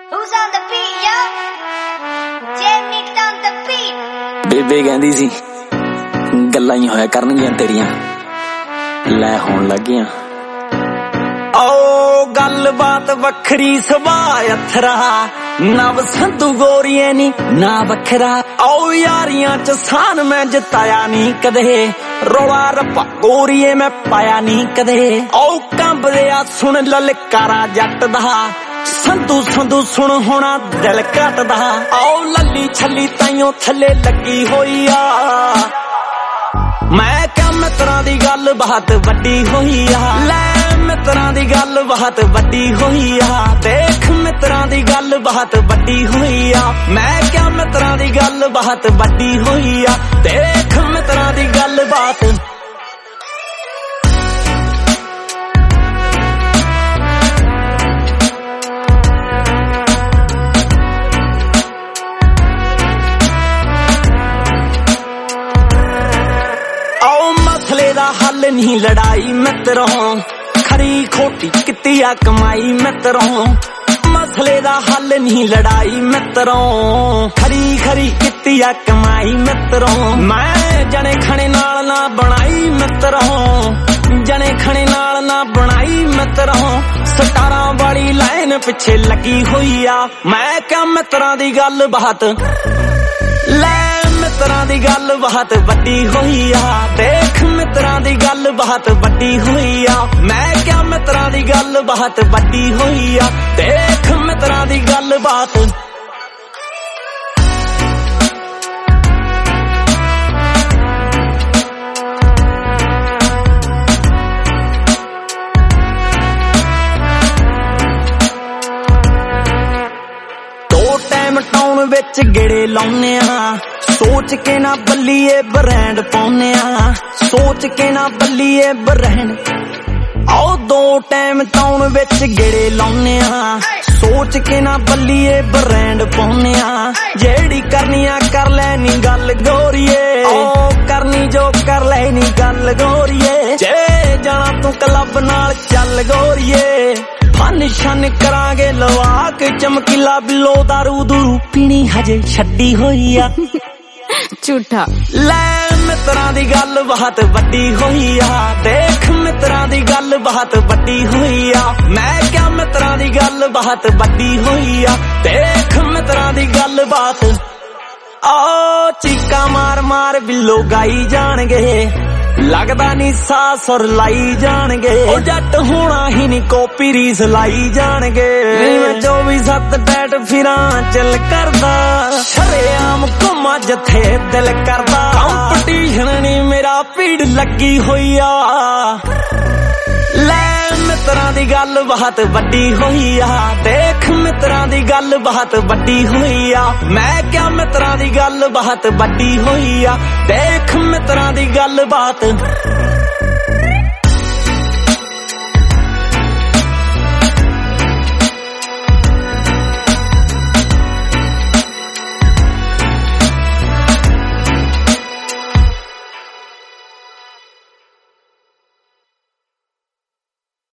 Who's on the beat, yo? J-Mix on the beat. ਬੇਬੇ ਕਹਿੰਦੀ ਸੀ ਗੱਲਾਂ ਹੀ ਹੋਇਆ ਕਰਨਗੀਆਂ ਤੇਰੀਆਂ, ਲੈ ਹੋਣ ਲੱਗੀਆਂ। ਓ ਗੱਲਬਾਤ ਵੱਖਰੀ ਸੁਭਾਅ ਅਥਰਾ, ਨਵ ਸੰਧੂ ਗੋਰੀਏ ਨੀ ਨਾ ਵੱਖਰਾ। ਓ ਯਾਰੀਆਂ ਚ ਸਾਨ ਮੈਂ ਜਿਤਾਇਆ ਨੀ ਕਦੇ, ਰੌਲਾ ਰੱਪਾ ਗੋਰੀਏ ਮੈਂ ਪਾਇਆ ਨੀ ਕਦੇ। ਓ ਕੰਬਦਿਆ ਸੁਣ ਲਲਕਾਰਾ ਜੱਟ ਦਾ, ਸੰਧੂ ਸੰਧੂ ਸੁਣ ਹੋਣਾ ਦਿਲ ਘਟਦਾ। ਓ ਲੱਲੀ ਛੱਲੀ ਤਾਈਓ ਥੱਲੇ ਲੱਗੀ ਹੋਈ ਆ, ਮੈਂ ਕਿਹਾ ਮਿੱਤਰਾਂ ਦੀ ਗੱਲ ਬਹੁਤ ਵੱਡੀ ਹੋਈ ਆ। ਲੈ ਮਿੱਤਰਾਂ ਦੀ ਗੱਲ ਬਹੁਤ ਵੱਡੀ ਹੋਈ ਆ, ਦੇਖ ਮਿੱਤਰਾਂ ਦੀ ਗੱਲ ਬਹੁਤ ਵੱਡੀ ਹੋਈ ਆ। ਮੈਂ ਕਿਹਾ ਮਿੱਤਰਾਂ ਦੀ ਗੱਲ ਬਹੁਤ ਵੱਡੀ ਹੋਈ ਆ, ਦੇਖ ਮਿੱਤਰਾਂ ਦੀ ਗੱਲ ਬਾਤ। ਮਸਲੇ ਦਾ ਹੱਲ ਨਹੀਂ ਲੜਾਈ ਮਿੱਤਰੋਂ, ਖਰੀ ਖੋਟੀ ਕੀਤੀ ਆ ਕਮਾਈ ਮਿੱਤਰੋਂ। ਮਸਲੇ ਦਾ ਹੱਲ ਨਹੀਂ ਲੜਾਈ ਮਿੱਤਰੋਂ, ਖਰੀ ਖਰੀ ਕੀਤੀ ਆ ਕਮਾਈ ਮਿੱਤਰੋਂ। ਮੈਂ ਜਣੇ ਖਣੇ ਨਾਲ ਨਾ ਬਣਾਈ ਮਿੱਤਰੋਂ, ਜਣੇ ਖਣੇ ਨਾਲ ਨਾ ਬਣਾਈ ਮਿੱਤਰੋਂ। ਸਟਾਰਾਂ ਵਾਲੀ ਲਾਈਨ ਪਿੱਛੇ ਲੱਗੀ ਹੋਈ ਆ, ਮੈਂ ਕਿਹਾ ਮਿੱਤਰਾਂ ਦੀ ਗੱਲ ਬਹੁਤ, ਲੈ ਮਿੱਤਰਾਂ ਦੀ ਗੱਲ ਬਹੁਤ ਵੱਡੀ ਹੋਈ ਆ, ਦੇਖ ਮਿੱਤਰਾਂ ਦੀ ਗੱਲ ਬਹੁਤ ਵੱਡੀ ਹੋਈ ਆ। ਮੈਂ ਕਿਹਾ ਮਿੱਤਰਾਂ ਦੀ ਗੱਲ ਬਹੁਤ ਵੱਡੀ ਹੋਈ ਆ, ਦੇਖ ਮਿੱਤਰਾਂ ਦੀ ਗੱਲ ਬਾਤ। ਦੋ ਟਾਈਮ ਟਾਊਨ ਵਿੱਚ ਗੇੜੇ ਲਾਉਨੇ ਆ, ਸੋਚ ਕੇ ਨਾ ਬੱਲੀਏ ਬ੍ਰਾਂਡ ਪਾਉਨੇ ਆ, ਸੋਚ ਕੇ ਨਾ ਬੱਲੀਏ ਬ੍ਰਾਂਡ। ਆਓ ਦੋ ਟਾਈਮ ਟਾਊਨ ਵਿੱਚ ਗੇੜੇ ਲਾਉਨੇ ਆ, ਸੋਚ ਕੇ ਨਾ ਬੱਲੀਏ ਬ੍ਰਾਂਡ ਪਾਉਨੇ ਆ। ਜਿਹੜੀ ਕਰਨੀ ਆ ਕਰ ਲੈ ਨੀ ਗੱਲ ਗੋਰੀਏ, ਓ ਕਰਨੀ ਜੋ ਕਰ ਲੈ ਨੀ ਗੱਲ ਗੋਰੀਏ। ਜੇ ਜਾਣਾ ਤੂੰ ਕਲੱਬ ਨਾਲ ਚੱਲ ਗੋਰੀਏ, ਫਨ ਸ਼ਨ ਕਰਾਂਗੇ ਲਵਾ ਕੇ ਚਮਕੀਲਾ ਬਿੱਲੋ। ਦਾਰੂ ਦੂਰੂ ਪੀਣੀ ਹਜੇ ਛੱਡੀ ਹੋਈ ਆ, ਝੂਠਾ। ਲੈ ਮਿੱਤਰਾਂ ਦੀ ਗੱਲ ਬਹੁਤ ਵੱਡੀ ਹੋਈ ਆ, ਦੇਖ ਮਿੱਤਰਾਂ ਦੀ ਗੱਲ ਬਹੁਤ ਵੱਡੀ ਹੋਈ ਆ। ਮੈਂ ਕਿਹਾ ਮਿੱਤਰਾਂ ਦੀ ਗੱਲ ਬਹੁਤ ਵੱਡੀ ਹੋਈ ਆ, ਦੇਖ ਮਿੱਤਰਾਂ ਦੀ ਗੱਲ ਬਾਤ। ਆਓ ਚੀਕਾਂ ਮਾਰ ਮਾਰ ਬਿੱਲੋ ਗਾਈ ਜਾਣਗੇ, ਲੱਗਦਾ ਨੀ ਸਾਹ ਸੁਰ ਲਾਈ ਜਾਣਗੇ। ਉਹ ਜੱਟ ਹੋਣਾ ਹੀ ਨੀ ਕੋਪੀ ਰੀਸ ਲਾਈ ਜਾਣਗੇ। ਮੈਂ 24/7 ਟੈਟ ਫਿਰਾਂ ਚੱਲ ਕਰਦਾ, ਸ਼ਰੇਆਮ ਘੁੰਮਾ ਜਿੱਥੇ ਦਿਲ ਕਰਦਾ। ਕੰਪੀਟੀਸ਼ਨ ਨੀ ਮੇਰਾ ਭੀੜ ਲੱਗੀ ਹੋਈ ਆ, ਲੈ ਮਿੱਤਰਾਂ ਦੀ ਗੱਲ ਬਹੁਤ ਵੱਡੀ ਹੋਈ ਆ, ਦੇਖ ਮਿੱਤਰਾਂ ਦੀ ਗੱਲ ਬਹੁਤ ਵੱਡੀ ਹੋਈ ਆ। ਮੈਂ ਕਿਹਾ ਮਿੱਤਰਾਂ ਦੀ ਗੱਲ ਬਹੁਤ ਵੱਡੀ ਹੋਈ ਆ, ਦੇਖ ਮਿੱਤਰਾਂ ਦੀ ਗੱਲ ਬਾਤ।